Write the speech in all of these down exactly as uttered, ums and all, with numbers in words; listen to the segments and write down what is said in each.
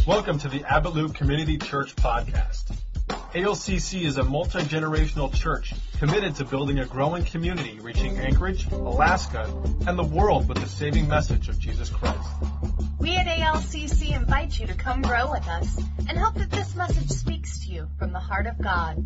Welcome to the Abbott Loop Community Church Podcast. A L C C is a multi-generational church committed to building a growing community reaching Anchorage, Alaska, and the world with the saving message of Jesus Christ. We at A L C C invite you to come grow with us and hope that this message speaks to you from the heart of God.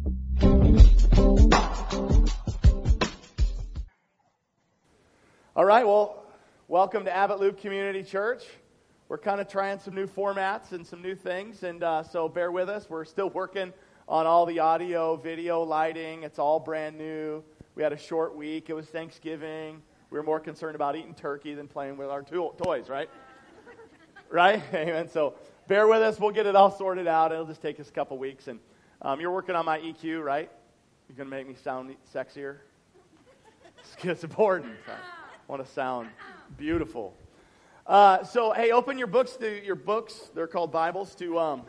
All right, well, welcome to Abbott Loop Community Church. We're kind of trying some new formats and some new things, and uh, so bear with us. We're still working on all the audio, video, lighting. It's all brand new. We had a short week. It was Thanksgiving. We were more concerned about eating turkey than playing with our to- toys, right? Right? Amen. So bear with us. We'll get it all sorted out. It'll just take us a couple weeks. And um, you're working on my E Q, right? You're going to make me sound sexier? It's important. I want to sound beautiful. Uh, so, hey, open your books to your books. They're called Bibles to um,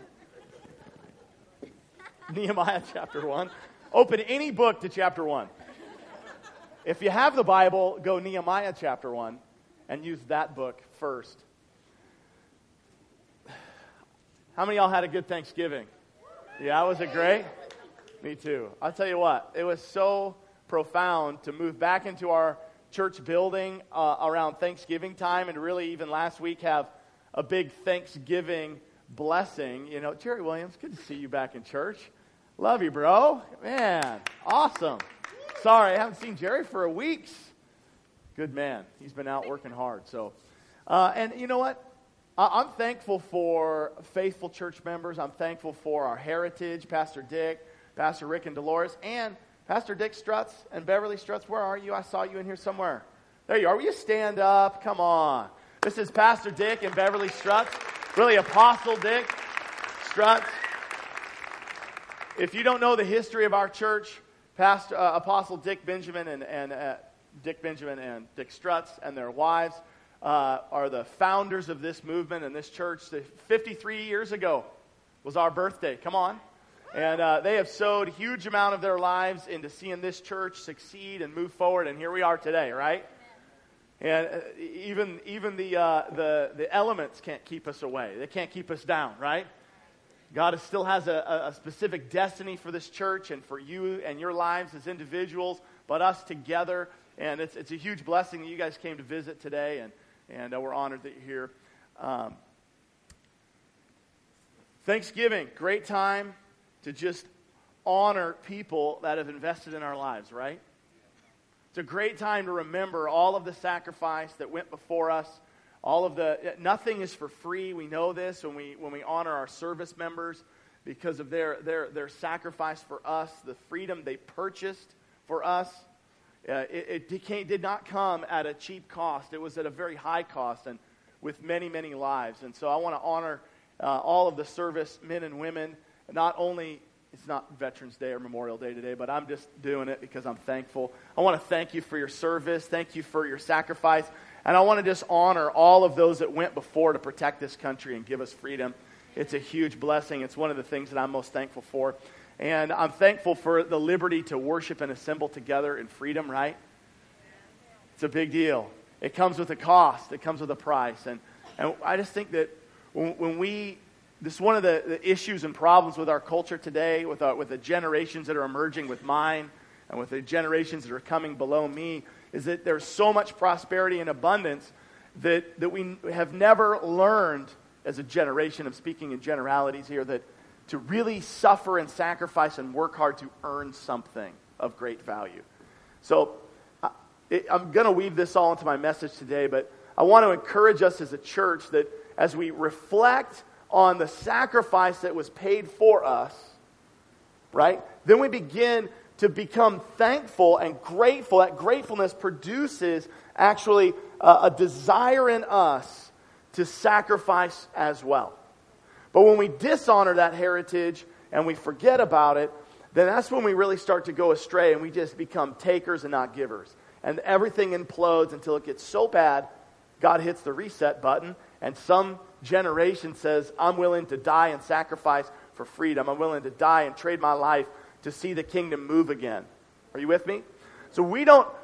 Nehemiah chapter one. Open any book to chapter one. If you have the Bible, go Nehemiah chapter one and use that book first. How many of y'all had a good Thanksgiving? Yeah, was it great? Me too. I'll tell you what, it was so profound to move back into our church building uh, around Thanksgiving time, and really even last week have a big Thanksgiving blessing. You know, Jerry Williams, good to see you back in church. Love you, bro. Man, awesome. Sorry, I haven't seen Jerry for a week. Good man. He's been out working hard. So, uh, and you know what? I- I'm thankful for faithful church members. I'm thankful for our heritage, Pastor Dick, Pastor Rick and Dolores, and Pastor Dick Strutz and Beverly Strutz. Where are you? I saw you in here somewhere. There you are. Will you stand up? Come on. This is Pastor Dick and Beverly Strutz. Really, Apostle Dick Strutz. If you don't know the history of our church, Pastor uh, Apostle Dick Benjamin and, and uh, Dick Benjamin and Dick Strutz and their wives uh, are the founders of this movement and this church. fifty-three years ago was our birthday. Come on. And uh, they have sowed a huge amount of their lives into seeing this church succeed and move forward. And here we are today, right? And uh, even even the uh, the the elements can't keep us away. They can't keep us down, right? God is, still has a, a specific destiny for this church and for you and your lives as individuals, but us together. And it's it's a huge blessing that you guys came to visit today, and and uh, we're honored that you're here. Um, Thanksgiving, great time to just honor people that have invested in our lives, right? It's a great time to remember all of the sacrifice that went before us. All of the, nothing is for free. We know this when we when we honor our service members because of their their their sacrifice for us, the freedom they purchased for us. Uh, it it came, did not come at a cheap cost. It was at a very high cost and with many, many lives. And so I want to honor uh, all of the service men and women. Not only, it's not Veterans Day or Memorial Day today, but I'm just doing it because I'm thankful. I want to thank you for your service. Thank you for your sacrifice. And I want to just honor all of those that went before to protect this country and give us freedom. It's a huge blessing. It's one of the things that I'm most thankful for. And I'm thankful for the liberty to worship and assemble together in freedom, right? It's a big deal. It comes with a cost. It comes with a price. And, and I just think that when, when we... This is one of the, the issues and problems with our culture today, with our, with the generations that are emerging with mine and with the generations that are coming below me, is that there's so much prosperity and abundance that, that we have never learned as a generation, of speaking in generalities here, that to really suffer and sacrifice and work hard to earn something of great value. So I, it, I'm going to weave this all into my message today, but I want to encourage us as a church that as we reflect on the sacrifice that was paid for us, right? Then we begin to become thankful and grateful. That gratefulness produces actually a, a desire in us to sacrifice as well. But when we dishonor that heritage and we forget about it, then that's when we really start to go astray and we just become takers and not givers. And everything implodes until it gets so bad, God hits the reset button, and some generation says, I'm willing to die and sacrifice for freedom. I'm willing to die and trade my life to see the kingdom move again. Are you with me? So we don't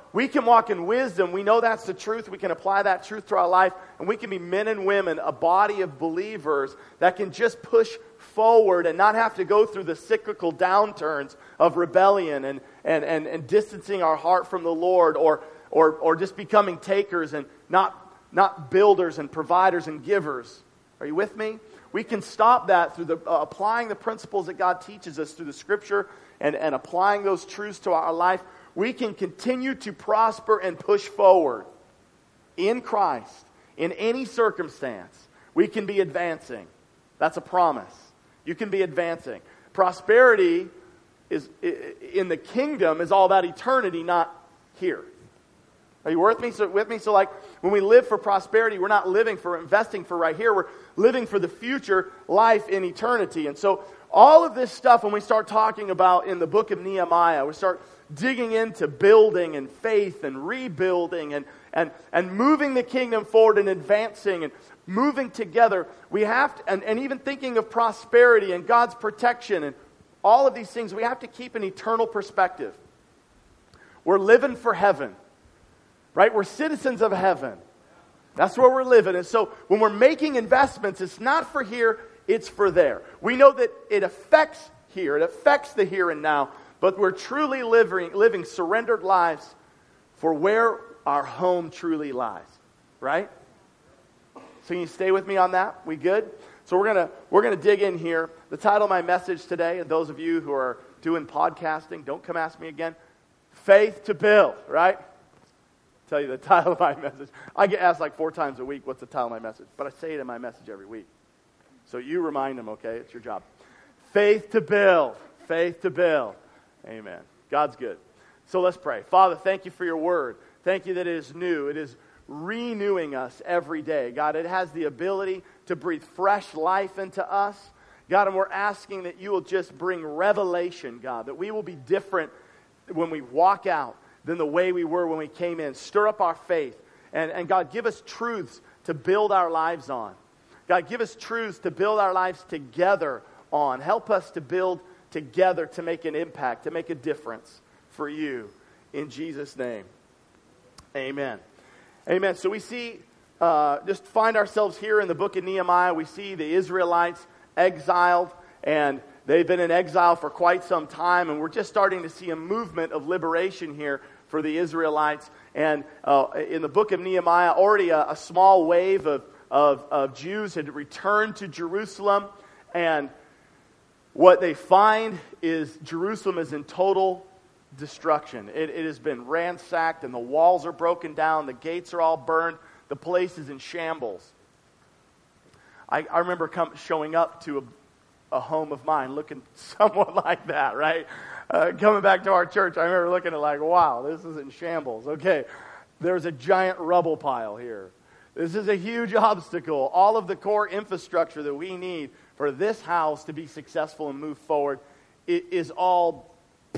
we can walk in wisdom. We know that's the truth. We can apply that truth to our life. And we can be men and women, a body of believers that can just push forward and not have to go through the cyclical downturns of rebellion and, and, and, and distancing our heart from the Lord, or, or, or just becoming takers and not, not builders and providers and givers. Are you with me? We can stop that through the, uh, applying the principles that God teaches us through the Scripture and, and applying those truths to our life. We can continue to prosper and push forward in Christ in any circumstance. We can be advancing. That's a promise. You can be advancing. Prosperity is in the kingdom is all about eternity, not here. Are you with me? So, with me? So like when we live for prosperity, we're not living for investing for right here. We're living for the future life in eternity. And so all of this stuff, when we start talking about in the book of Nehemiah, we start digging into building and faith and rebuilding and, and, and moving the kingdom forward and advancing and moving together. We have to, and, and even thinking of prosperity and God's protection and all of these things, we have to keep an eternal perspective. We're living for heaven, right? We're citizens of heaven. That's where we're living. And so when we're making investments, it's not for here, it's for there. We know that it affects here, it affects the here and now, but we're truly living, living surrendered lives for where our home truly lies, right? So can you stay with me on that? We good? So we're gonna we're gonna dig in here. The title of my message today, and those of you who are doing podcasting, don't come ask me again. Faith to build, right? I'll tell you the title of my message. I get asked like four times a week, what's the title of my message? But I say it in my message every week. So you remind them, okay? It's your job. Faith to build. Faith to build. Amen. God's good. So let's pray. Father, thank you for your word. Thank you that it is new. It is renewing us every day. God, it has the ability to breathe fresh life into us. God, and we're asking that you will just bring revelation, God, that we will be different when we walk out than the way we were when we came in. Stir up our faith. And, and God, give us truths to build our lives on. God, give us truths to build our lives together on. Help us to build together to make an impact, to make a difference for you. In Jesus' name, amen. Amen. So we see, uh, just find ourselves here in the book of Nehemiah. We see the Israelites exiled, and they've been in exile for quite some time, and we're just starting to see a movement of liberation here for the Israelites. And uh, in the book of Nehemiah, already a, a small wave of, of, of Jews had returned to Jerusalem, and what they find is Jerusalem is in total destruction. It, it has been ransacked, and the walls are broken down, the gates are all burned, the place is in shambles. I, I remember come, showing up to a, a home of mine looking somewhat like that, right? Uh, coming back to our church, I remember looking at it like, wow, this is in shambles. Okay, there's a giant rubble pile here. This is a huge obstacle. All of the core infrastructure that we need for this house to be successful and move forward, it is all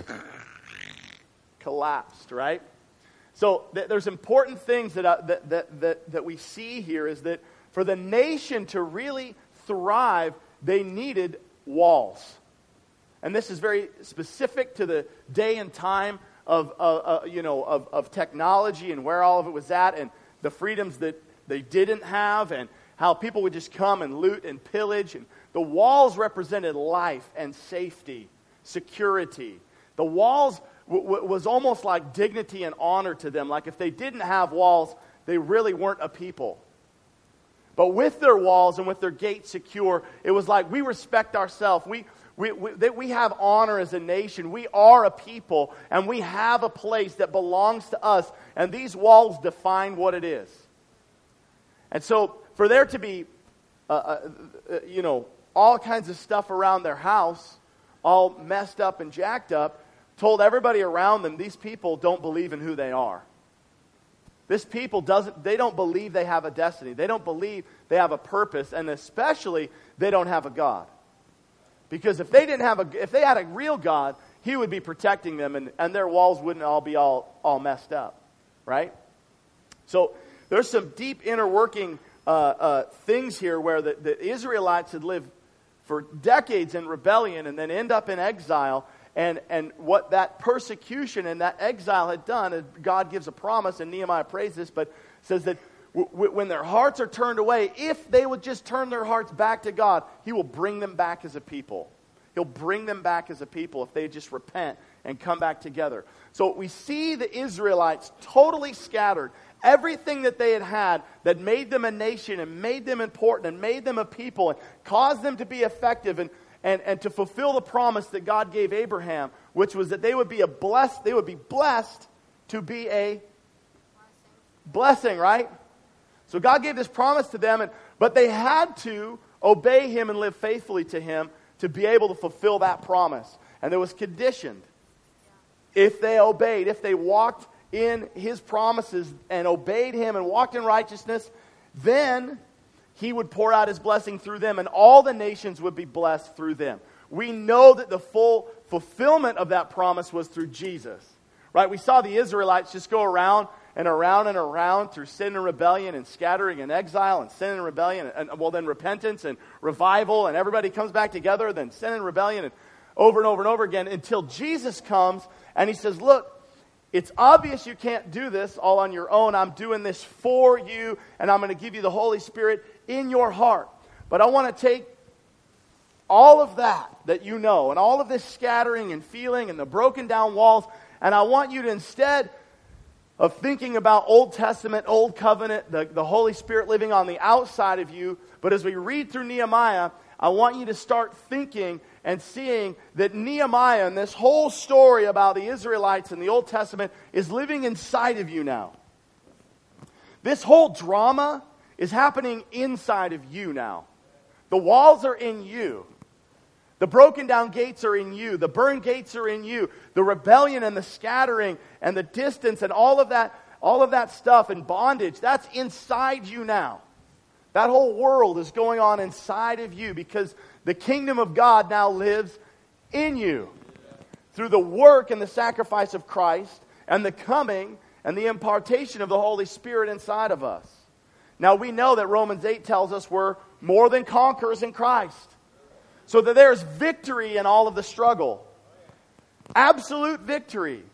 collapsed, right? So th- there's important things that, uh, that, that, that, that we see here is that for the nation to really thrive, they needed walls. And this is very specific to the day and time of, uh, uh, you know, of, of technology and where all of it was at and the freedoms that they didn't have and how people would just come and loot and pillage. And the walls represented life and safety, security. The walls w- w- was almost like dignity and honor to them. Like if they didn't have walls, they really weren't a people. But with their walls and with their gates secure, it was like we respect ourselves. We we we, that we have honor as a nation. We are a people, and we have a place that belongs to us. And these walls define what it is. And so, for there to be, uh, uh, you know, all kinds of stuff around their house, all messed up and jacked up, told everybody around them, these people don't believe in who they are. This people doesn't, they don't believe they have a destiny. They don't believe they have a purpose, and especially they don't have a God. Because if they didn't have a, if they had a real God, He would be protecting them, and, and their walls wouldn't all be all, all messed up, right? So there's some deep inner working uh, uh, things here where the, the Israelites had lived for decades in rebellion and then end up in exile. And, and what that persecution and that exile had done, is God gives a promise, and Nehemiah prays this, but says that w- w- when their hearts are turned away, if they would just turn their hearts back to God, He will bring them back as a people. He'll bring them back as a people if they just repent and come back together. So we see the Israelites totally scattered. Everything that they had had that made them a nation and made them important and made them a people and caused them to be effective and, and, and to fulfill the promise that God gave Abraham, which was that they would be a blessed, they would be blessed to be a blessing, right? So God gave this promise to them, and, but they had to obey Him and live faithfully to Him to be able to fulfill that promise. And it was conditioned. If they obeyed, if they walked in His promises and obeyed Him and walked in righteousness, then He would pour out His blessing through them, and all the nations would be blessed through them. We know that the full fulfillment of that promise was through Jesus. Right? We saw the Israelites just go around and around and around through sin and rebellion and scattering and exile and sin and rebellion and, and well then repentance and revival, and everybody comes back together, then sin and rebellion, and over and over and over again until Jesus comes and He says, look, it's obvious you can't do this all on your own. I'm doing this for you, and I'm going to give you the Holy Spirit in your heart. But I want to take all of that that you know and all of this scattering and feeling and the broken down walls, and I want you to, instead of thinking about Old Testament, Old Covenant, the, the Holy Spirit living on the outside of you, but as we read through Nehemiah, I want you to start thinking and seeing that Nehemiah and this whole story about the Israelites in the Old Testament is living inside of you now. This whole drama is happening inside of you now. The walls are in you. The broken down gates are in you. The burned gates are in you. The rebellion and the scattering and the distance and all of that, all of that stuff and bondage, that's inside you now. That whole world is going on inside of you because the kingdom of God now lives in you through the work and the sacrifice of Christ and the coming and the impartation of the Holy Spirit inside of us. Now we know that Romans eight tells us we're more than conquerors in Christ. So that there's victory in all of the struggle. Absolute victory.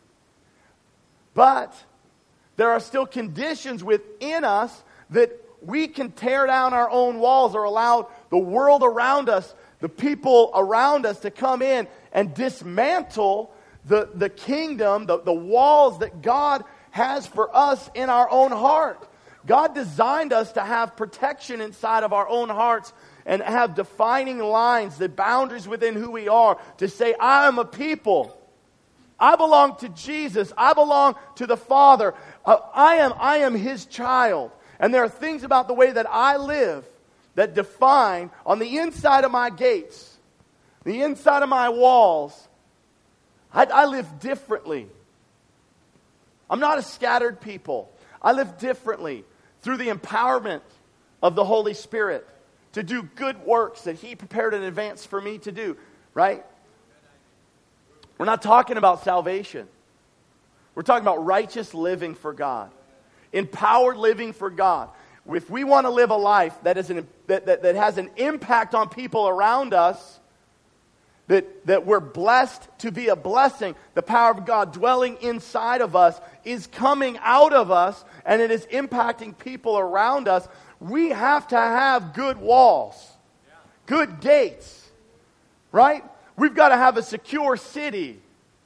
But there are still conditions within us that we can tear down our own walls or allow the world around us, the people around us to come in and dismantle the, the kingdom, the, the walls that God has for us in our own heart. God designed us to have protection inside of our own hearts and have defining lines, the boundaries within who we are, to say, I am a people. I belong to Jesus. I belong to the Father. Uh, I am, I am His child. And there are things about the way that I live that define on the inside of my gates, the inside of my walls, I, I live differently. I'm not a scattered people. I live differently through the empowerment of the Holy Spirit to do good works that He prepared in advance for me to do, right? We're not talking about salvation. We're talking about righteous living for God. Empowered living for God. If we want to live a life that, is an, that, that, that has an impact on people around us, that, that we're blessed to be a blessing, the power of God dwelling inside of us is coming out of us, and it is impacting people around us, we have to have good walls, good gates, right? We've got to have a secure city.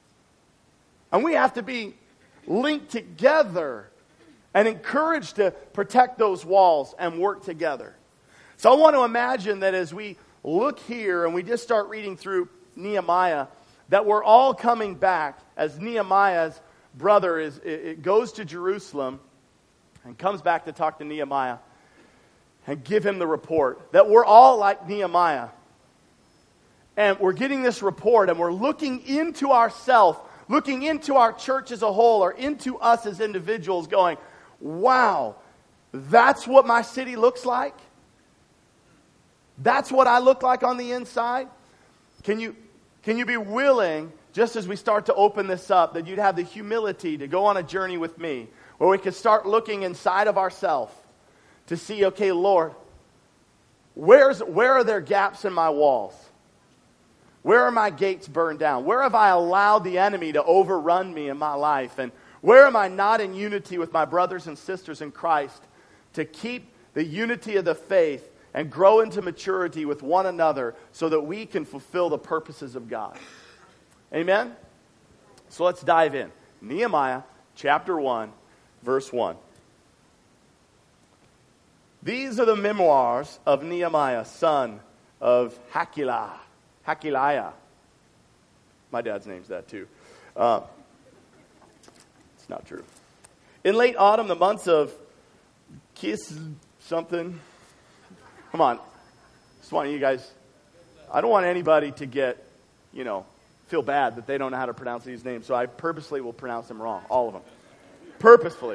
And we have to be linked together and encouraged to protect those walls and work together. So I want to imagine that as we look here and we just start reading through Nehemiah, that we're all coming back as Nehemiah's brother is it, it goes to Jerusalem and comes back to talk to Nehemiah and give him the report. That we're all like Nehemiah. And we're getting this report and we're looking into ourselves, looking into our church as a whole or into us as individuals going, wow, that's what my city looks like? That's what I look like on the inside? Can you, can you be willing, just as we start to open this up, that you'd have the humility to go on a journey with me where we could start looking inside of ourselves to see, okay, Lord, where's, where are there gaps in my walls? Where are my gates burned down? Where have I allowed the enemy to overrun me in my life? And where am I not in unity with my brothers and sisters in Christ to keep the unity of the faith and grow into maturity with one another so that we can fulfill the purposes of God? Amen? So let's dive in. Nehemiah chapter one, verse one. These are the memoirs of Nehemiah, son of Hakaliah. Hakaliah. My dad's name's that too. Uh, it's not true. In late autumn, the months of Kiss something. Come on. Just want you guys. I don't want anybody to get, you know, feel bad that they don't know how to pronounce these names. So I purposely will pronounce them wrong. All of them. Purposefully.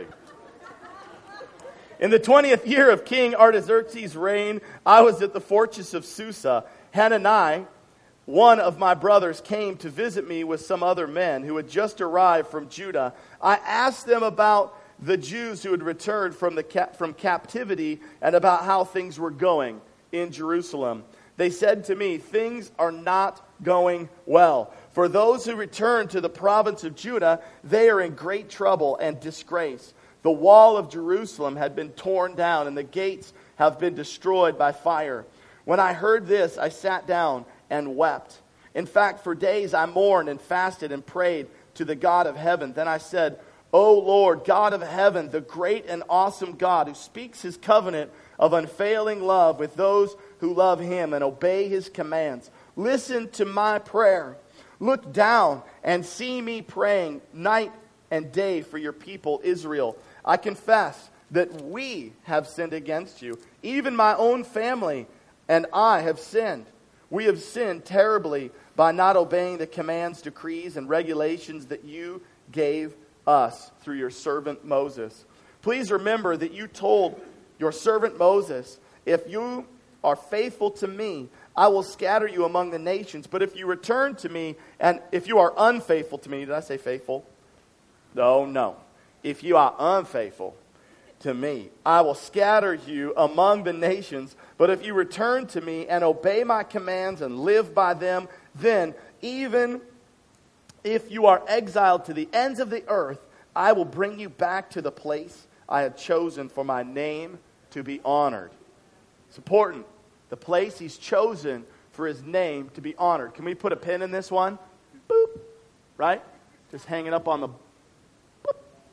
In the twentieth year of King Artaxerxes' reign, I was at the fortress of Susa. Hanani, one of my brothers, came to visit me with some other men who had just arrived from Judah. I asked them about the Jews who had returned from the ca- from captivity and about how things were going in Jerusalem. They said to me, things are not going well. For those who return to the province of Judah, they are in great trouble and disgrace. The wall of Jerusalem had been torn down, and the gates have been destroyed by fire. When I heard this, I sat down and wept. In fact, for days I mourned and fasted and prayed to the God of heaven. Then I said, O Lord, God of heaven, the great and awesome God who speaks his covenant of unfailing love with those who love him and obey his commands, listen to my prayer. Look down and see me praying night and day for your people Israel. I confess that we have sinned against you. Even my own family and I have sinned. We have sinned terribly by not obeying the commands, decrees, and regulations that you gave us through your servant Moses. Please remember that you told your servant Moses, if you are faithful to me, I will scatter you among the nations. But if you return to me, and if you are unfaithful to me, did I say faithful? No, no. If you are unfaithful to me, I will scatter you among the nations. But if you return to me and obey my commands and live by them, then even if you are exiled to the ends of the earth, I will bring you back to the place I have chosen for my name to be honored. It's important. The place he's chosen for his name to be honored. Can we put a pin in this one? Boop. Right? Just hanging up on the boop.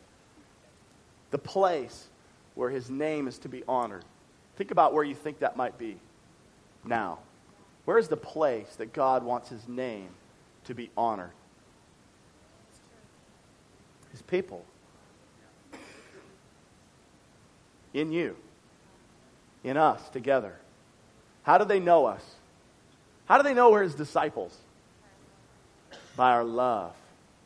The place where his name is to be honored. Think about where you think that might be now. Where is the place that God wants his name to be honored? His people. In you. In us together. How do they know us? How do they know we're his disciples? By our love.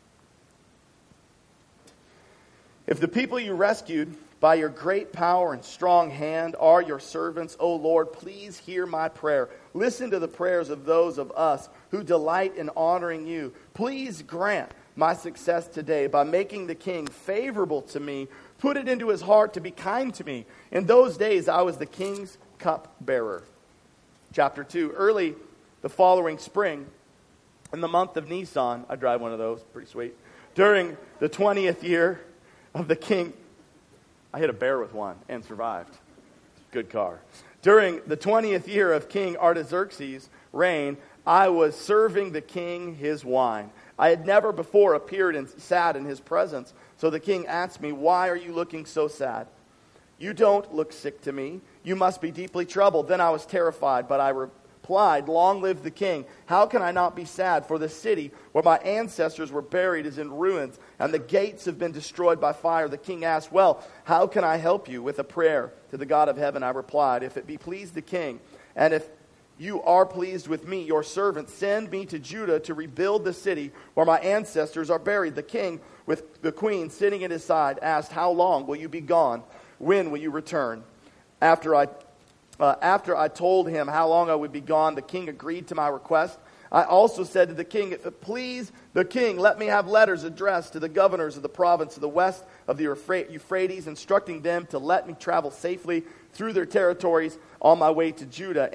If the people you rescued by your great power and strong hand are your servants, O Lord, please hear my prayer. Listen to the prayers of those of us who delight in honoring you. Please grant my success today by making the king favorable to me. Put it into his heart to be kind to me. In those days I was the king's cupbearer. Chapter two. Early the following spring, in the month of Nisan, I drive one of those, pretty sweet. During the twentieth year of the king, I hit a bear with one and survived. Good car. During the twentieth year of King Artaxerxes' reign, I was serving the king his wine. I had never before appeared in, sad in his presence. So the king asked me, why are you looking so sad? You don't look sick to me. You must be deeply troubled. Then I was terrified, but I replied, long live the king. How can I not be sad? For the city where my ancestors were buried is in ruins, and the gates have been destroyed by fire. The king asked, well, how can I help you? With a prayer to the God of heaven, I replied, if it be pleased the king, and if you are pleased with me, your servant, send me to Judah to rebuild the city where my ancestors are buried. The king, with the queen sitting at his side, asked, how long will you be gone? When will you return? After I, uh, after I told him how long I would be gone, the king agreed to my request. I also said to the king, if it please the king, let me have letters addressed to the governors of the province of the west of the Euphrates, instructing them to let me travel safely through their territories on my way to Judah, and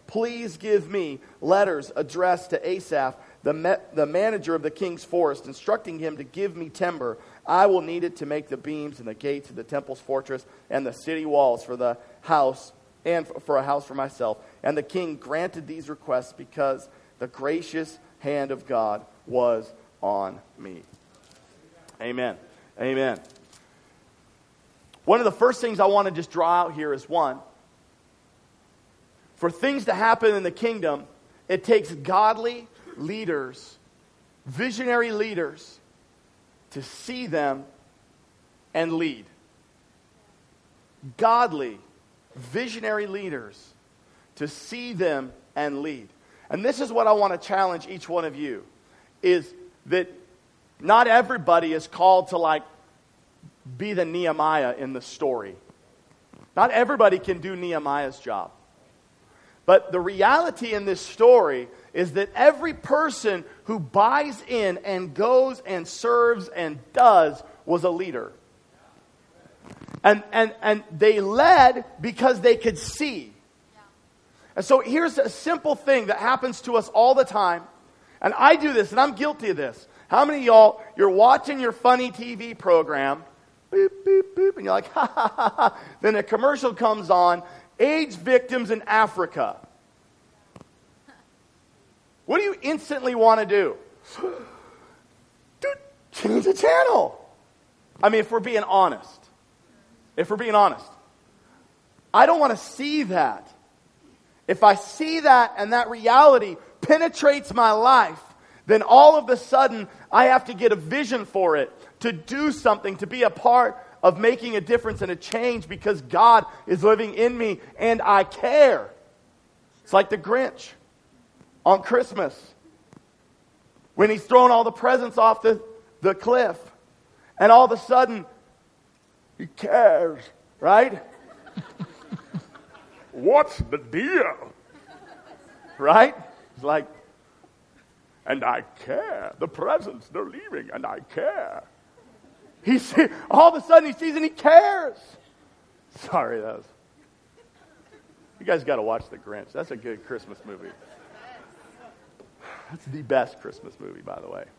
please give me letters addressed to Asaph, the, me- the manager of the king's forest, instructing him to give me timber. I will need it to make the beams and the gates of the temple's fortress and the city walls for the house and for a house for myself. And the king granted these requests because the gracious hand of God was on me. Amen. Amen. One of the first things I want to just draw out here is one, for things to happen in the kingdom, it takes godly leaders, visionary leaders, to see them and lead. Godly, visionary leaders to see them and lead. And this is what I want to challenge each one of you, is that not everybody is called to like be the Nehemiah in the story. Not everybody can do Nehemiah's job. But the reality in this story is that every person who buys in and goes and serves and does was a leader. And, and, and they led because they could see. And so here's a simple thing that happens to us all the time. And I do this, and I'm guilty of this. How many of y'all, you're watching your funny T V program, boop, boop, boop, and you're like, ha, ha, ha, ha. Then a commercial comes on, AIDS victims in Africa. What do you instantly want to do? Dude, change the channel. I mean, if we're being honest. If we're being honest. I don't want to see that. If I see that and that reality penetrates my life, then all of a sudden I have to get a vision for it, to do something, to be a part of making a difference and a change because God is living in me and I care. It's like the Grinch on Christmas when he's throwing all the presents off the, the cliff and all of a sudden he cares, right? What's the deal? Right? It's like, and I care. The presents, they're leaving, and I care. He see, all of a sudden he sees and he cares. Sorry, that was... You guys got to watch The Grinch. That's a good Christmas movie. That's the best Christmas movie, by the way.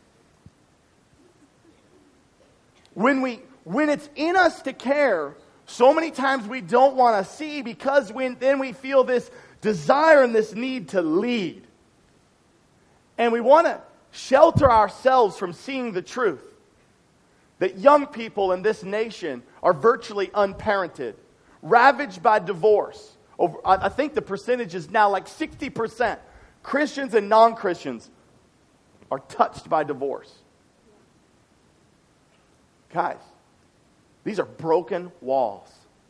When we, when it's in us to care, so many times we don't want to see because when, then we feel this desire and this need to lead. And we want to shelter ourselves from seeing the truth. That young people in this nation are virtually unparented, ravaged by divorce. Over, I think the percentage is now like sixty percent. Christians and non-Christians are touched by divorce. Guys, these are broken walls.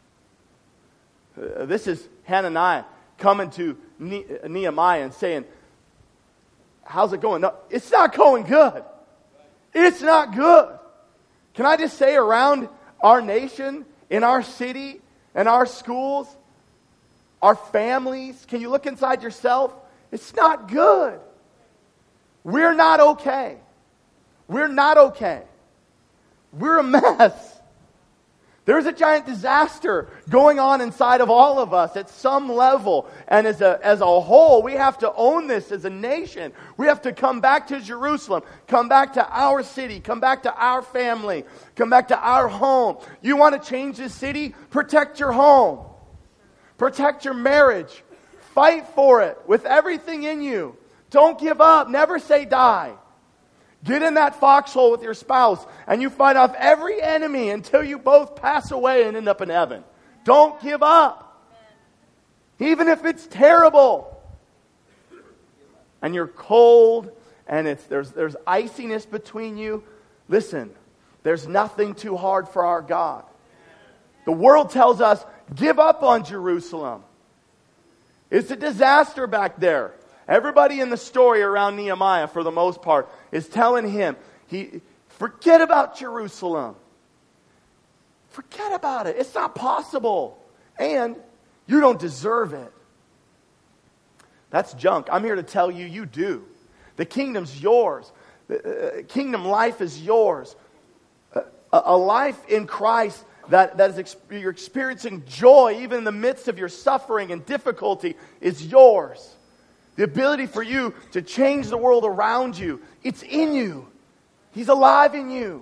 Uh, this is Hananiah coming to ne- Nehemiah and saying, how's it going? No, it's not going good. It's not good. Can I just say around our nation, in our city, in our schools, our families, can you look inside yourself? It's not good. We're not okay. We're not okay. We're a mess. There's a giant disaster going on inside of all of us at some level. And as a, as a whole, we have to own this as a nation. We have to come back to Jerusalem, come back to our city, come back to our family, come back to our home. You want to change this city? Protect your home. Protect your marriage. Fight for it with everything in you. Don't give up. Never say die. Get in that foxhole with your spouse and you fight off every enemy until you both pass away and end up in heaven. Don't give up. Even if it's terrible. And you're cold and it's there's there's iciness between you. Listen, there's nothing too hard for our God. The world tells us, give up on Jerusalem. It's a disaster back there. Everybody in the story around Nehemiah, for the most part, is telling him, he forget about Jerusalem. Forget about it. It's not possible. And you don't deserve it. That's junk. I'm here to tell you, you do. The kingdom's yours. The uh, kingdom life is yours. Uh, a life in Christ that, that is ex- you're experiencing joy even in the midst of your suffering and difficulty is yours. The ability for you to change the world around you, it's in you. He's alive in you.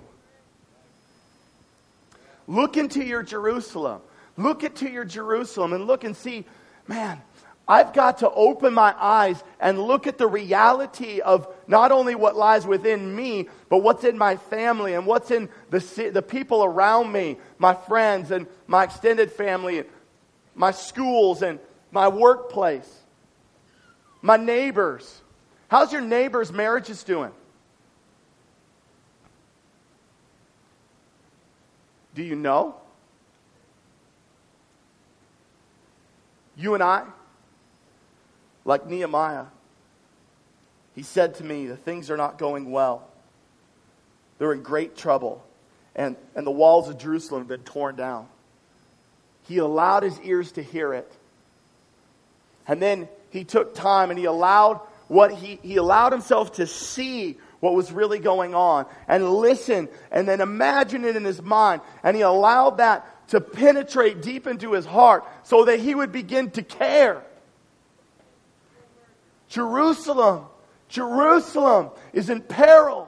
Look into your Jerusalem. Look into your Jerusalem and look and see, man, I've got to open my eyes and look at the reality of not only what lies within me, but what's in my family and what's in the, the people around me, my friends and my extended family, my schools and my workplace, my neighbors. How's your neighbors' marriages doing? Do you know? You and I, like Nehemiah, he said to me, the things are not going well. They're in great trouble. And, and the walls of Jerusalem have been torn down. He allowed his ears to hear it. And then he took time and he allowed what he, he allowed himself to see what was really going on and listen and then imagine it in his mind. And he allowed that to penetrate deep into his heart so that he would begin to care. Jerusalem, Jerusalem is in peril.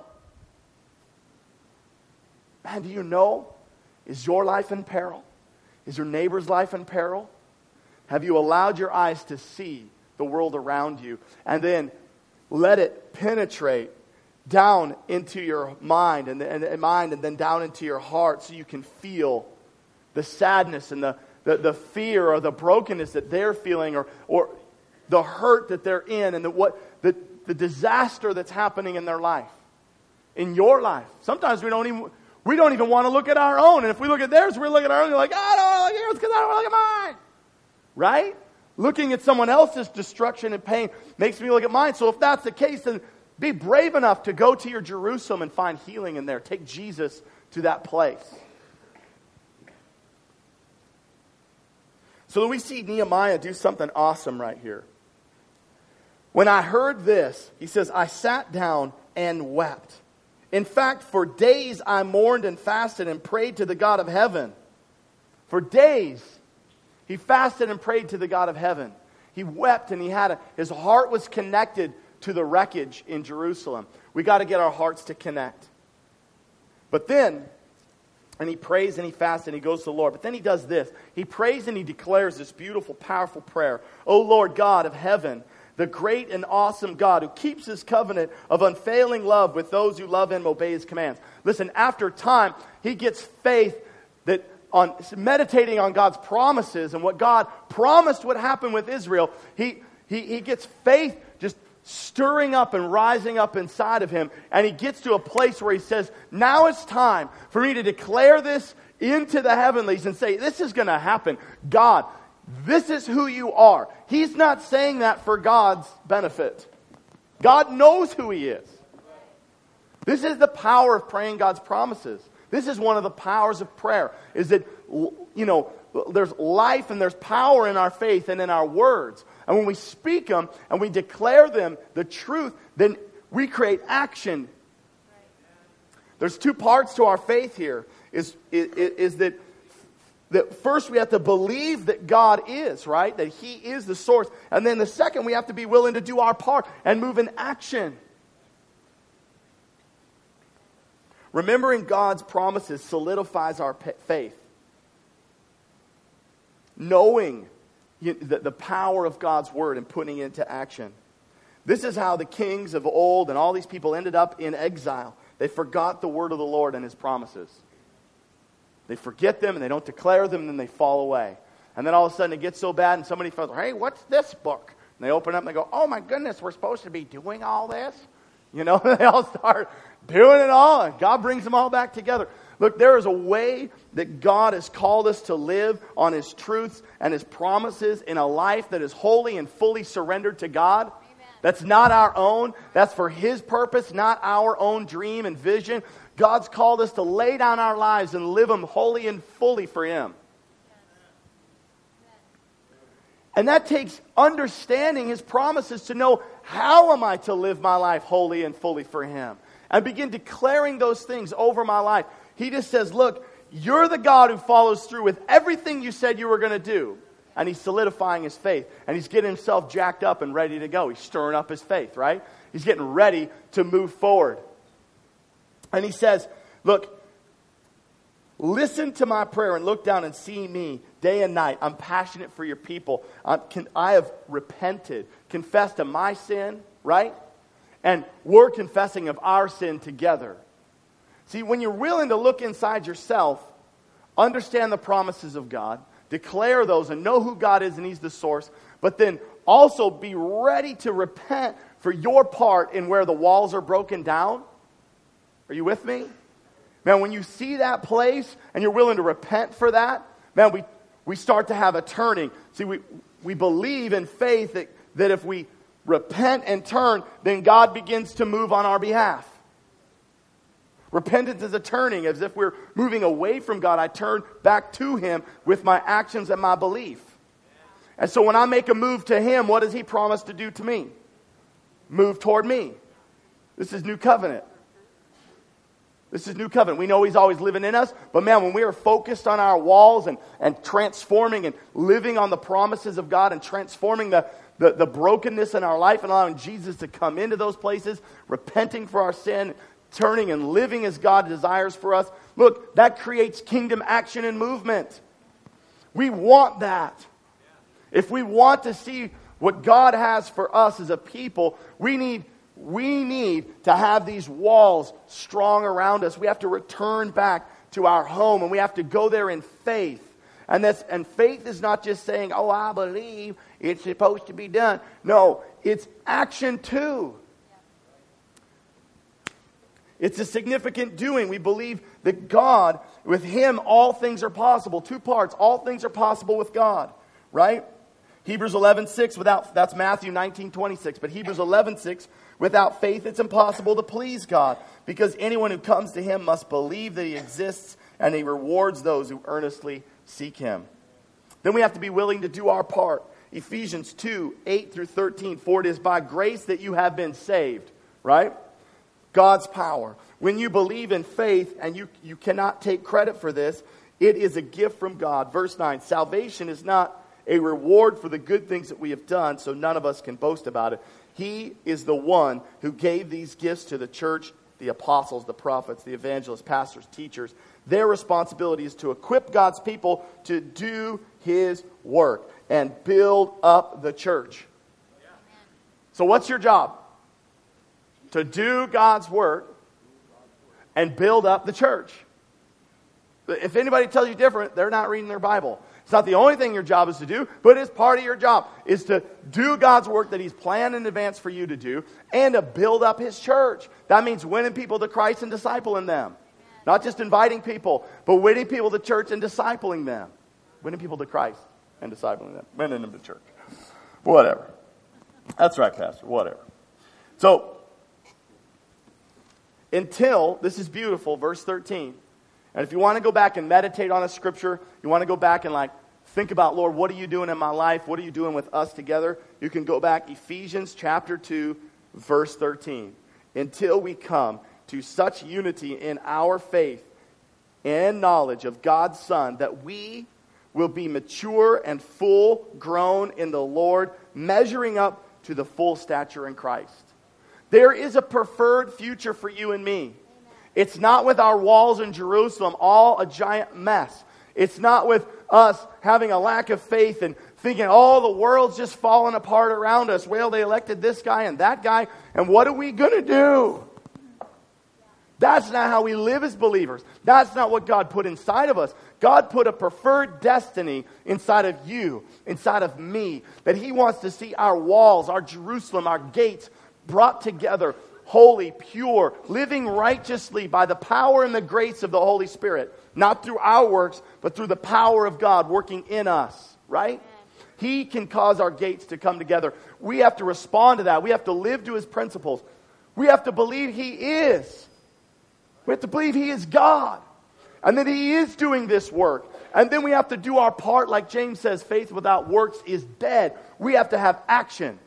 Man, do you know? Is your life in peril? Is your neighbor's life in peril? Have you allowed your eyes to see the world around you and then let it penetrate down into your mind and, and, and mind and then down into your heart so you can feel the sadness and the, the, the fear or the brokenness that they're feeling or, or the hurt that they're in and the, what, the, the disaster that's happening in their life, in your life. Sometimes we don't even we don't even want to look at our own. And if we look at theirs, we look at our own. You're like, I don't want to look at yours because I don't want to look at mine. Right? Looking at someone else's destruction and pain makes me look at mine. So if that's the case, then be brave enough to go to your Jerusalem and find healing in there. Take Jesus to that place. So that we see Nehemiah do something awesome right here. When I heard this, he says, I sat down and wept. In fact, for days I mourned and fasted and prayed to the God of heaven. For days, he fasted and prayed to the God of heaven. He wept and he had a, his heart was connected to the wreckage in Jerusalem. We got to get our hearts to connect. But then, and he prays and he fasts and he goes to the Lord. But then he does this. He prays and he declares this beautiful, powerful prayer. O Lord God of heaven, the great and awesome God who keeps his covenant of unfailing love with those who love him and obey his commands. Listen, after time, he gets faith that on meditating on God's promises and what God promised would happen with Israel. He, he, he gets faith just stirring up and rising up inside of him. And he gets to a place where he says, now it's time for me to declare this into the heavenlies and say, this is going to happen. God, this is who you are. He's not saying that for God's benefit. God knows who he is. This is the power of praying God's promises. This is one of the powers of prayer, is that, you know, there's life and there's power in our faith and in our words. And when we speak them and we declare them the truth, then we create action. There's two parts to our faith here, is, is, is that That first we have to believe that God is, right? That he is the source. And then the second, we have to be willing to do our part and move in action. Remembering God's promises solidifies our faith. Knowing the, the power of God's word and putting it into action. This is how the kings of old and all these people ended up in exile. They forgot the word of the Lord and his promises. They forget them and they don't declare them and then they fall away. And then all of a sudden it gets so bad and somebody goes, hey, what's this book? And they open up and they go, oh my goodness, we're supposed to be doing all this? You know, they all start doing it all and God brings them all back together. Look, there is a way that God has called us to live on his truths and his promises in a life that is wholly and fully surrendered to God. Amen. That's not our own. That's for his purpose, not our own dream and vision. God's called us to lay down our lives and live them wholly and fully for him. And that takes understanding his promises to know, how am I to live my life wholly and fully for him? And begin declaring those things over my life. He just says, look, you're the God who follows through with everything you said you were going to do. And he's solidifying his faith. And he's getting himself jacked up and ready to go. He's stirring up his faith, right? He's getting ready to move forward. And he says, look, listen to my prayer and look down and see me day and night. I'm passionate for your people. I'm, can, I have repented, confessed of my sin, right? And we're confessing of our sin together. See, when you're willing to look inside yourself, understand the promises of God, declare those and know who God is and he's the source, but then also be ready to repent for your part in where the walls are broken down. Are you with me? Man, when you see that place and you're willing to repent for that, man, we, we start to have a turning. See, we, we believe in faith that, that if we repent and turn, then God begins to move on our behalf. Repentance is a turning, as if we're moving away from God. I turn back to him with my actions and my belief. And so when I make a move to him, what does he promise to do to me? Move toward me. This is new covenant. This is new covenant. We know he's always living in us. But man, when we are focused on our walls and, and transforming and living on the promises of God and transforming the, the, the brokenness in our life and allowing Jesus to come into those places, repenting for our sin, turning and living as God desires for us, look, that creates kingdom action and movement. We want that. If we want to see what God has for us as a people, we need We need to have these walls strong around us. We have to return back to our home, and we have to go there in faith. And that's and faith is not just saying, oh, I believe it's supposed to be done. No, it's action too. It's a significant doing. We believe that God, with him, all things are possible. Two parts. All things are possible with God, right? Hebrews eleven six, without, that's Matthew nineteen twenty-six, but Hebrews eleven six, without faith it's impossible to please God, because anyone who comes to him must believe that he exists and he rewards those who earnestly seek him. Then we have to be willing to do our part. Ephesians two, eight through thirteen, for it is by grace that you have been saved, right? God's power. When you believe in faith, and you, you cannot take credit for this, it is a gift from God. Verse nine, salvation is not a reward for the good things that we have done, so none of us can boast about it. He is the one who gave these gifts to the church, the apostles, the prophets, the evangelists, pastors, teachers. Their responsibility is to equip God's people to do his work and build up the church. So what's your job? To do God's work and build up the church. If anybody tells you different, they're not reading their Bible. It's not the only thing your job is to do, but it's part of your job, is to do God's work that he's planned in advance for you to do, and to build up his church. That means winning people to Christ and discipling them. Not just inviting people, but winning people to church and discipling them. Winning people to Christ and discipling them. Winning them to church. Whatever. That's right, Pastor. Whatever. So, until, this is beautiful, verse thirteen. And if you want to go back and meditate on a scripture, you want to go back and like think about, Lord, what are you doing in my life? What are you doing with us together? You can go back, Ephesians chapter two, verse thirteen. Until we come to such unity in our faith and knowledge of God's Son, that we will be mature and full grown in the Lord, measuring up to the full stature in Christ. There is a preferred future for you and me. It's not with our walls in Jerusalem, all a giant mess. It's not with us having a lack of faith and thinking, oh, the world's just falling apart around us. Well, they elected this guy and that guy, and what are we going to do? That's not how we live as believers. That's not what God put inside of us. God put a preferred destiny inside of you, inside of me, that he wants to see our walls, our Jerusalem, our gates brought together, holy, pure, living righteously by the power and the grace of the Holy Spirit. Not through our works, but through the power of God working in us, right? He can cause our gates to come together. We have to respond to that. We have to live to his principles. We have to believe he is. We have to believe he is God. And that he is doing this work. And then we have to do our part. Like James says, faith without works is dead. We have to have action.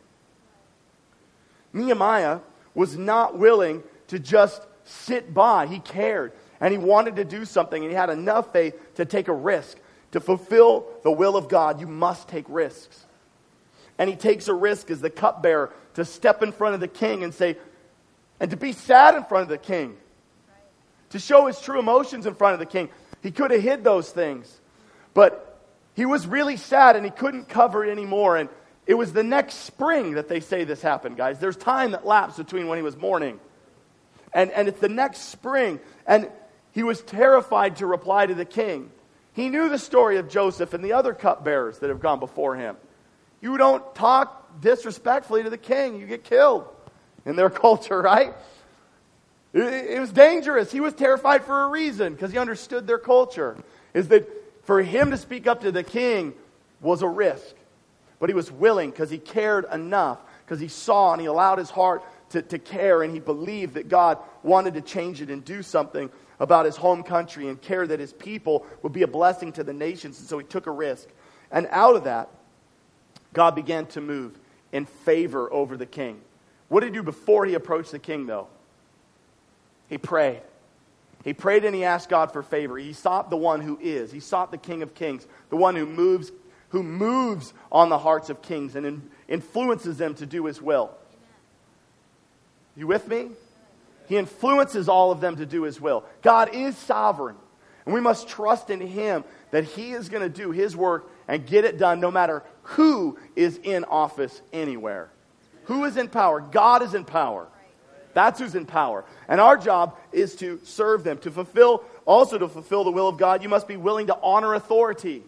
Nehemiah was not willing to just sit by. He cared. And he wanted to do something, and he had enough faith to take a risk. To fulfill the will of God, you must take risks. And he takes a risk as the cupbearer to step in front of the king and say, and to be sad in front of the king. To show his true emotions in front of the king. He could have hid those things. But he was really sad and he couldn't cover it anymore. And it was the next spring that they say this happened, guys. There's time that lapsed between when he was mourning. And, and it's the next spring. And he was terrified to reply to the king. He knew the story of Joseph and the other cupbearers that have gone before him. You don't talk disrespectfully to the king, you get killed in their culture, right? It, it was dangerous. He was terrified for a reason, because he understood their culture. Is that for him to speak up to the king was a risk. But he was willing because he cared enough, because he saw and he allowed his heart to, to care, and he believed that God wanted to change it and do something about his home country and care that his people would be a blessing to the nations. And so he took a risk. And out of that, God began to move in favor over the king. What did he do before he approached the king, though? He prayed. He prayed and he asked God for favor. He sought the one who is. He sought the King of Kings, the one who moves, who moves on the hearts of kings and in, influences them to do his will. You with me? He influences all of them to do his will. God is sovereign. And we must trust in him that he is going to do his work and get it done no matter who is in office anywhere. Who is in power? God is in power. That's who's in power. And our job is to serve them. To fulfill, also to fulfill the will of God, you must be willing to honor authority.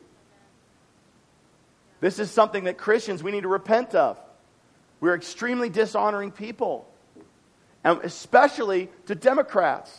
This is something that Christians, we need to repent of. We're extremely dishonoring people. And especially to Democrats.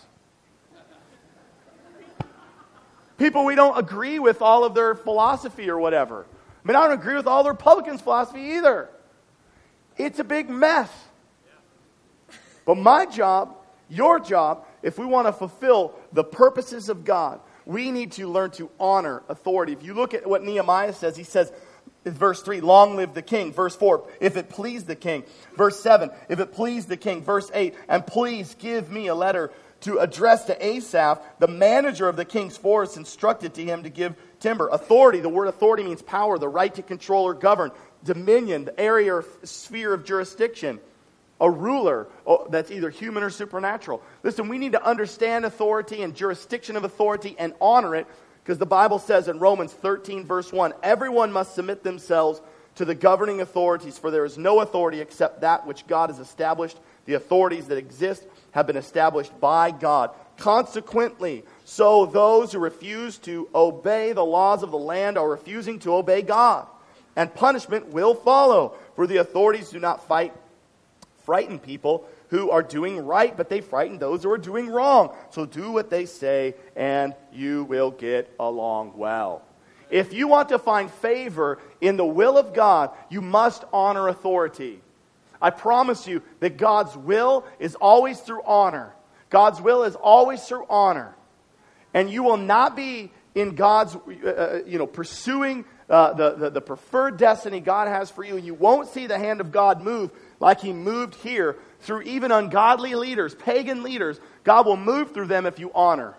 People we don't agree with all of their philosophy or whatever. I mean, I don't agree with all the Republicans' philosophy either. It's a big mess. But my job, your job, if we want to fulfill the purposes of God, we need to learn to honor authority. If you look at what Nehemiah says, he says, in verse three, long live the king. Verse four, if it please the king. Verse seven, if it please the king. Verse eight, and please give me a letter to address to Asaph, the manager of the king's forest, instructed to him to give timber. Authority, the word authority means power, the right to control or govern. Dominion, the area or sphere of jurisdiction. A ruler that's either human or supernatural. Listen, we need to understand authority and jurisdiction of authority and honor it, because the Bible says in Romans thirteen, verse one, everyone must submit themselves to the governing authorities, for there is no authority except that which God has established. The authorities that exist have been established by God. Consequently, so those who refuse to obey the laws of the land are refusing to obey God. And punishment will follow, for the authorities do not fight, frighten people who are doing right, but they frighten those who are doing wrong. So do what they say, and you will get along well. If you want to find favor in the will of God, you must honor authority. I promise you that God's will is always through honor. God's will is always through honor. And you will not be in God's, uh, you know, pursuing uh, the, the, the preferred destiny God has for you. You won't see the hand of God move like he moved here through even ungodly leaders, pagan leaders. God will move through them if you honor.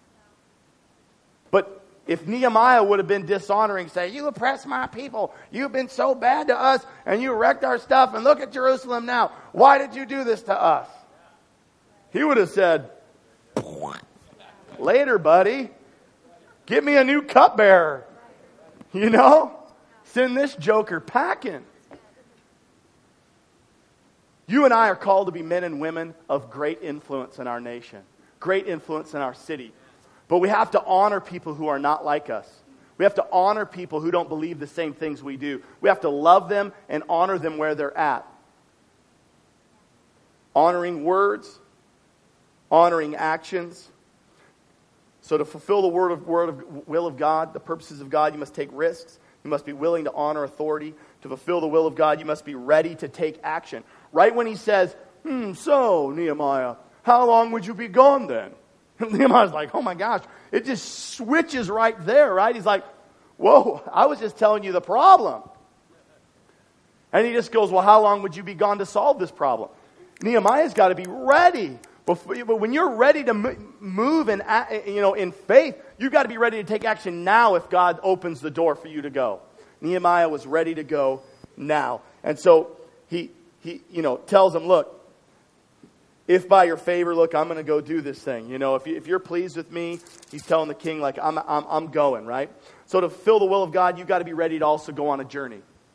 But if Nehemiah would have been dishonoring, say, you oppress my people, you've been so bad to us, and you wrecked our stuff, and look at Jerusalem now. Why did you do this to us? He would have said, later, buddy. Get me a new cupbearer. You know? Send this joker packing. You and I are called to be men and women of great influence in our nation, great influence in our city. But we have to honor people who are not like us. We have to honor people who don't believe the same things we do. We have to love them and honor them where they're at. Honoring words, honoring actions. So to fulfill the word of, word of will of God, the purposes of God, you must take risks. You must be willing to honor authority. To fulfill the will of God, you must be ready to take action. Right when he says, hmm, so, Nehemiah, how long would you be gone then? Nehemiah's like, oh my gosh. It just switches right there, right? He's like, whoa, I was just telling you the problem. And he just goes, well, how long would you be gone to solve this problem? Nehemiah's got to be ready. But when you're ready to move in, you know, in faith, you've got to be ready to take action now if God opens the door for you to go. Nehemiah was ready to go now. And so he, he you know, tells them, look, if by your favor, look, I'm going to go do this thing. You know, if, you, if you're pleased with me, he's telling the king, like, I'm, I'm, I'm going, right? So to fulfill the will of God, you've got to be ready to also go on a journey.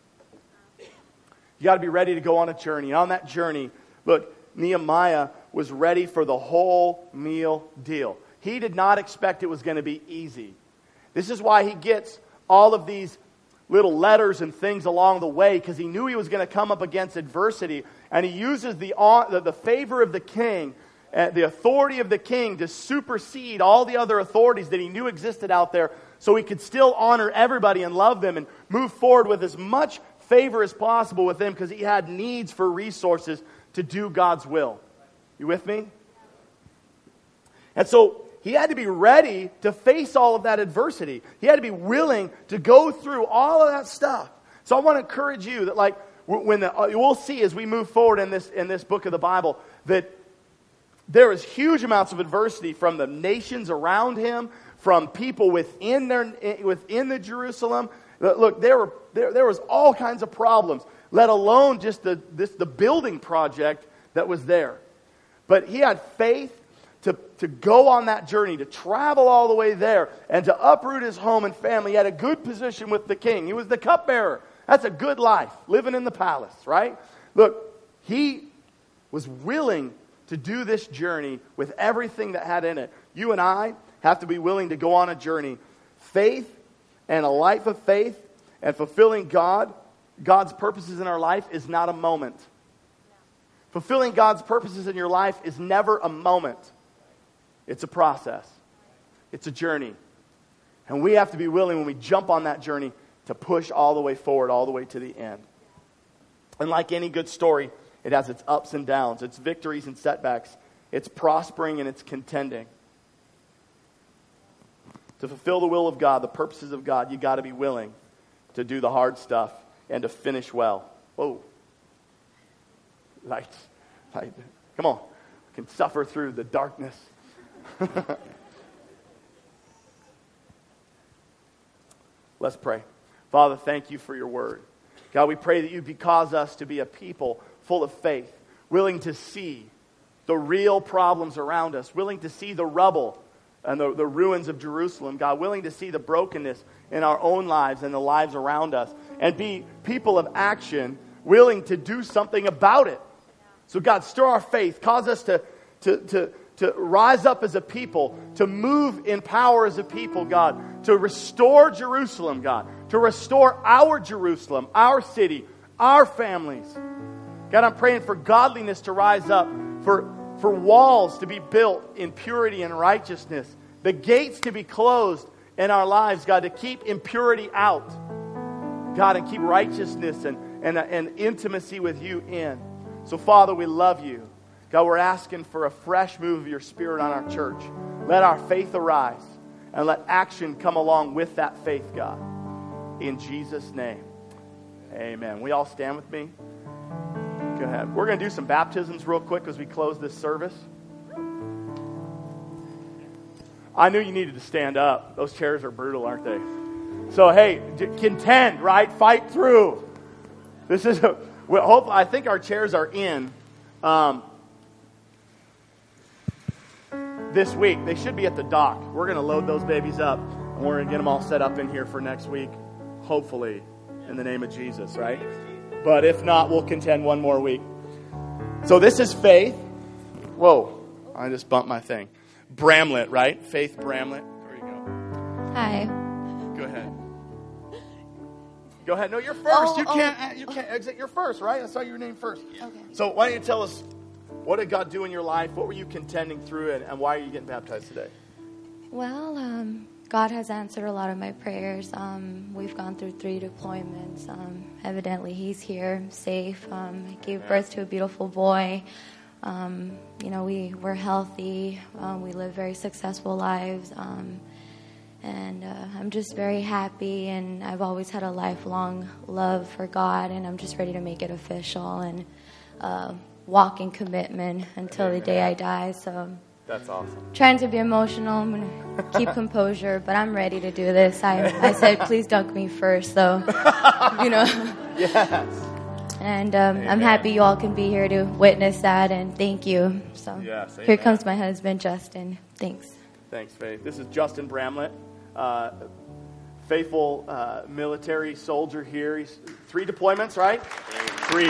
You got to be ready to go on a journey. And on that journey, look, Nehemiah was ready for the whole meal deal. He did not expect it was going to be easy. This is why he gets all of these little letters and things along the way, because he knew he was going to come up against adversity. And he uses the, the, the favor of the king, uh, the authority of the king to supersede all the other authorities that he knew existed out there, so he could still honor everybody and love them and move forward with as much favor as possible with them, because he had needs for resources to do God's will. You with me? And so he had to be ready to face all of that adversity. He had to be willing to go through all of that stuff. So I want to encourage you that, like, when the, we'll see as we move forward in this in this book of the Bible, that there is huge amounts of adversity from the nations around him, from people within their within the Jerusalem. Look, there were there, there was all kinds of problems, let alone just the this the building project that was there. But he had faith to, to go on that journey, to travel all the way there, and to uproot his home and family. He had a good position with the king. He was the cupbearer. That's a good life, living in the palace, right? Look, he was willing to do this journey with everything that had in it. You and I have to be willing to go on a journey. Faith and a life of faith and fulfilling God, God's purposes in our life is not a moment. Fulfilling God's purposes in your life is never a moment. It's a process. It's a journey. And we have to be willing, when we jump on that journey, to push all the way forward, all the way to the end. And like any good story, it has its ups and downs, its victories and setbacks, its prospering and its contending. To fulfill the will of God, the purposes of God, you got to be willing to do the hard stuff and to finish well. Whoa. Light. Light. Come on. We can suffer through the darkness. Let's pray. Father, thank you for your word. God, we pray that you cause us to be a people full of faith, willing to see the real problems around us, willing to see the rubble and the, the ruins of Jerusalem, God, willing to see the brokenness in our own lives and the lives around us, and be people of action, willing to do something about it. So God, stir our faith, cause us to, to, to, to rise up as a people, to move in power as a people, God, to restore Jerusalem, God, to restore our Jerusalem, our city, our families. God, I'm praying for godliness to rise up, for, for walls to be built in purity and righteousness, the gates to be closed in our lives, God, to keep impurity out, God, and keep righteousness and, and, and intimacy with you in. So, Father, we love you. God, we're asking for a fresh move of your Spirit on our church. Let our faith arise, and let action come along with that faith, God. In Jesus' name, amen. We all stand with me? Go ahead. We're going to do some baptisms real quick as we close this service. I knew you needed to stand up. Those chairs are brutal, aren't they? So, hey, contend, right? Fight through. This is a... Well, hope, I think our chairs are in um, this week. They should be at the dock. We're going to load those babies up, and we're going to get them all set up in here for next week, hopefully, in the name of Jesus, right? But if not, we'll contend one more week. So this is Faith. Whoa, I just bumped my thing. Bramlett, right? Faith Bramlett. There you go. Hi. Go ahead. Go ahead. No, you're first. Oh, you oh. can't. You can't exit. You're first, right? I saw your name first. Okay. So why don't you tell us, what did God do in your life? What were you contending through, and, and why are you getting baptized today? Well, um, God has answered a lot of my prayers. Um, we've gone through three deployments. Um, evidently, He's here, safe. Um, I gave birth to a beautiful boy. Um, you know, we were healthy. Um, we live very successful lives. Um, And uh, I'm just very happy, and I've always had a lifelong love for God, and I'm just ready to make it official. And uh, walk in commitment until Amen. The day I die. So that's awesome. Trying to be emotional. I'm going to keep composure, but I'm ready to do this. I, I said, please dunk me first, so, you know. Yes. And um, I'm happy you all can be here to witness that, and thank you. So yes, here comes my husband, Justin. Thanks. Thanks, Faith. This is Justin Bramlett, uh, faithful uh, military soldier here. He's three deployments, right? Three.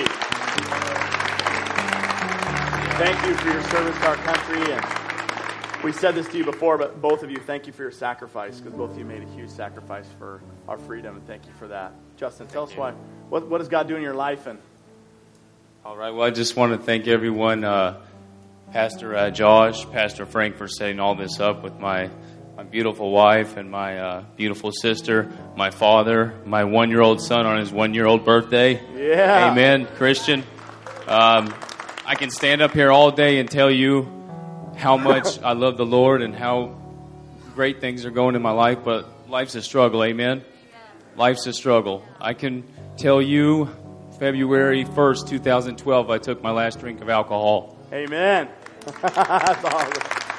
Thank you for your service to our country, and we said this to you before, but both of you, thank you for your sacrifice, because both of you made a huge sacrifice for our freedom, and thank you for that. Justin, tell us why. What, what does God do in your life? And all right. Well, I just want to thank everyone, uh, Pastor uh, Josh, Pastor Frank, for setting all this up with my my beautiful wife and my uh, beautiful sister, my father, my one-year-old son on his one-year-old birthday. Yeah. Amen, Christian. Um, I can stand up here all day and tell you how much I love the Lord and how great things are going in my life, but life's a struggle. Amen. Life's a struggle. I can tell you, February first, twenty twelve, I took my last drink of alcohol. Amen. That's awesome.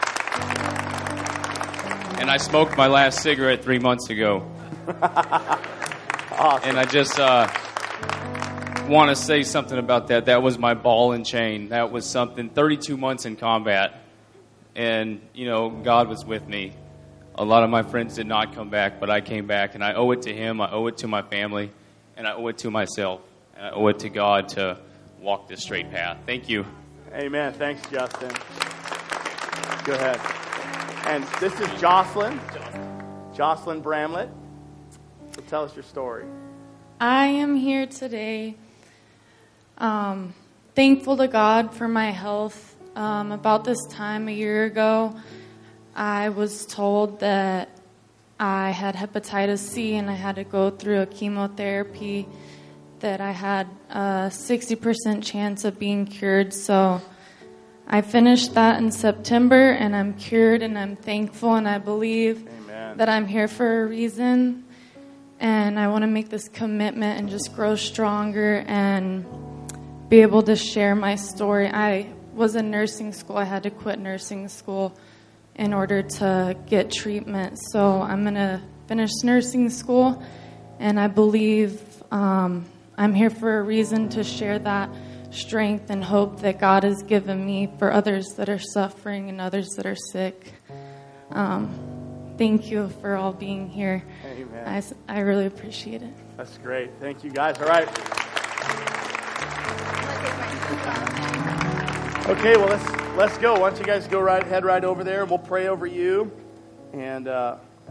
And I smoked my last cigarette three months ago. Awesome. And I just uh, want to say something about that. That was my ball and chain. That was something, thirty-two months in combat. And, you know, God was with me. A lot of my friends did not come back, but I came back. And I owe it to Him. I owe it to my family. And I owe it to myself. And I owe it to God to walk this straight path. Thank you. Amen. Thanks, Justin. Go ahead. And this is Jocelyn. Jocelyn Bramlett. So tell us your story. I am here today um, thankful to God for my health. Um, about this time a year ago, I was told that I had hepatitis C and I had to go through a chemotherapy, that I had a sixty percent chance of being cured. So I finished that in September, and I'm cured, and I'm thankful, and I believe Amen. That I'm here for a reason. And I want to make this commitment and just grow stronger and be able to share my story. I was in nursing school. I had to quit nursing school in order to get treatment. So I'm going to finish nursing school, and I believe um, I'm here for a reason to share that strength and hope that God has given me for others that are suffering and others that are sick. Um, thank you for all being here. Amen. I, I really appreciate it. That's great. Thank you, guys. All right. Okay, well, let's let's go. Why don't you guys go right head right over there, and we'll pray over you. And uh,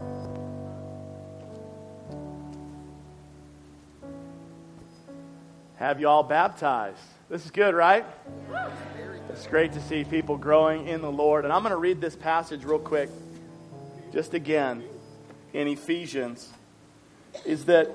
have you all baptized. This is good, right? It's great to see people growing in the Lord. And I'm going to read this passage real quick, just again, in Ephesians, is that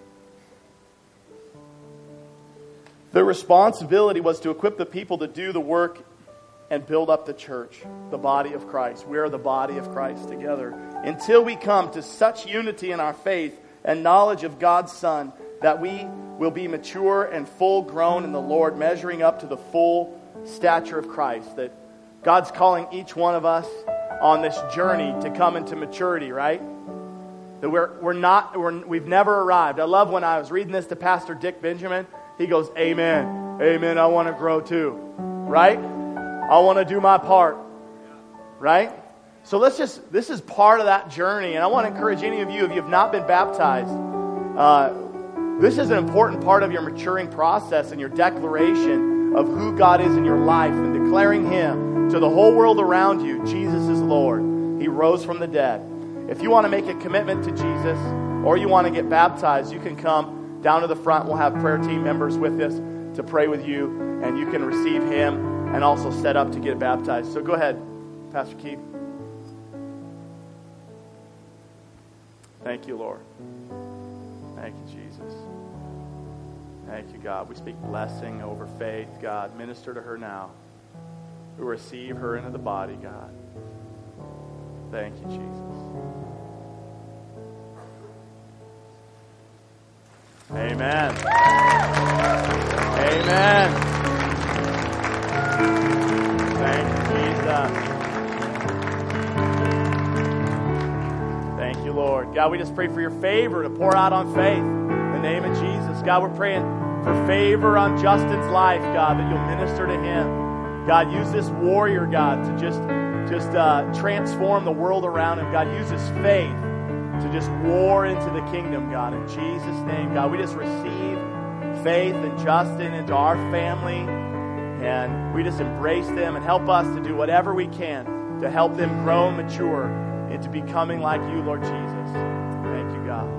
the responsibility was to equip the people to do the work and build up the church, the body of Christ. We are the body of Christ together. Until we come to such unity in our faith and knowledge of God's Son, that we will be mature and full grown in the Lord, measuring up to the full stature of Christ. That God's calling each one of us on this journey to come into maturity, right? That we're we're not we're, we've never arrived. I love when I was reading this to Pastor Dick Benjamin. He goes, "Amen, amen. I want to grow too, right? I want to do my part, right?" So let's just this is part of that journey, and I want to encourage any of you, if you have not been baptized, uh, this is an important part of your maturing process and your declaration of who God is in your life and declaring Him to the whole world around you. Jesus is Lord. He rose from the dead. If you want to make a commitment to Jesus or you want to get baptized, you can come down to the front. We'll have prayer team members with us to pray with you, and you can receive Him and also set up to get baptized. So go ahead, Pastor Keith. Thank you, Lord. Thank you, Jesus. Thank you, God. We speak blessing over Faith, God. Minister to her now. We receive her into the body, God. Thank you, Jesus. Amen. Amen. you, Lord. God, we just pray for your favor to pour out on Faith in the name of Jesus. God, we're praying for favor on Justin's life, God, that you'll minister to him. God, use this warrior, God, to just, just uh, transform the world around him. God, use his faith to just war into the kingdom, God. In Jesus' name, God, we just receive Faith and Justin into our family, and we just embrace them and help us to do whatever we can to help them grow and mature into becoming like you, Lord Jesus. Thank you, God.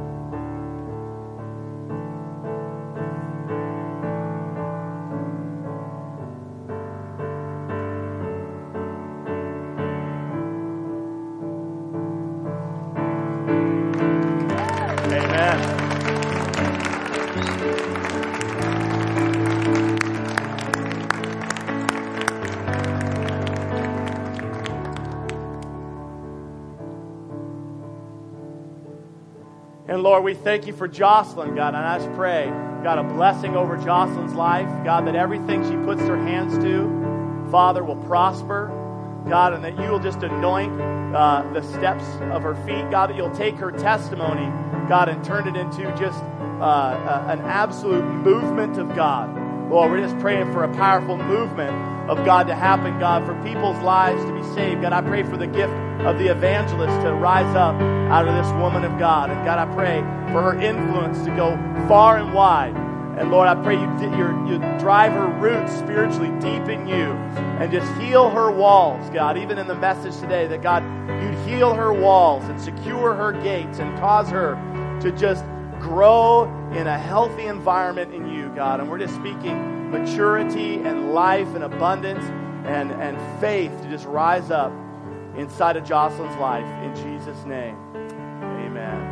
And Lord, we thank you for Jocelyn, God, and I just pray, God, a blessing over Jocelyn's life, God, that everything she puts her hands to, Father, will prosper, God, and that you will just anoint uh, the steps of her feet, God, that you'll take her testimony, God, and turn it into just uh, uh, an absolute movement of God. Lord, we're just praying for a powerful movement of God to happen, God, for people's lives to be saved. God, I pray for the gift of the evangelist to rise up out of this woman of God. And God, I pray for her influence to go far and wide. And Lord, I pray you, you, you drive her roots spiritually deep in you and just heal her walls, God, even in the message today, that God, you'd heal her walls and secure her gates and cause her to just grow in a healthy environment in you, God. And we're just speaking maturity and life and abundance and, and faith to just rise up inside of Jocelyn's life. In Jesus' name, amen.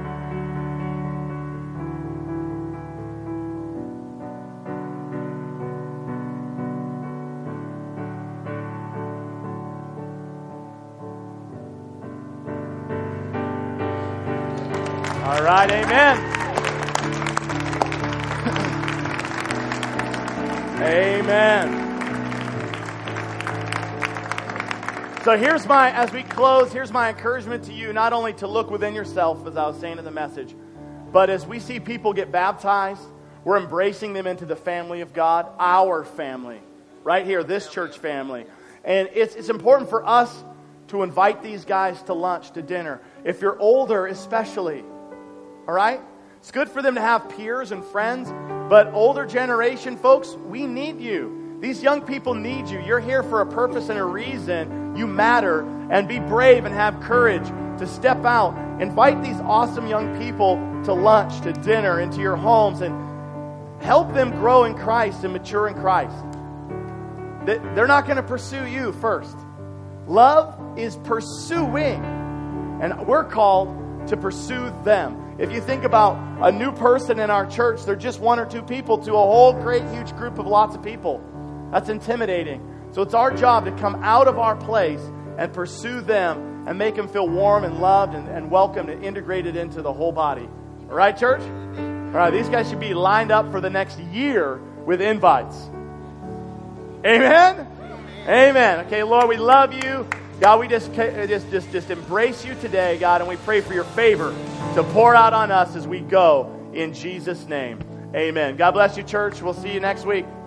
All right, amen. Amen. So here's my, as we close, here's my encouragement to you, not only to look within yourself, as I was saying in the message, but as we see people get baptized, we're embracing them into the family of God, our family, right here, this church family. And it's, it's important for us to invite these guys to lunch, to dinner. If you're older, especially, all right? It's good for them to have peers and friends, but older generation folks, we need you. These young people need you. You're here for a purpose and a reason. You matter, and be brave and have courage to step out. Invite these awesome young people to lunch, to dinner, into your homes, and help them grow in Christ and mature in Christ. They're not going to pursue you first. Love is pursuing, and we're called to pursue them. If you think about a new person in our church, they're just one or two people to a whole great huge group of lots of people. That's intimidating. So it's our job to come out of our place and pursue them and make them feel warm and loved and, and welcomed and integrated into the whole body. All right, church? All right, these guys should be lined up for the next year with invites. Amen? Amen. Okay, Lord, we love you. God, we just, just, just, just embrace you today, God, and we pray for your favor to pour out on us as we go in Jesus' name. Amen. God bless you, church. We'll see you next week.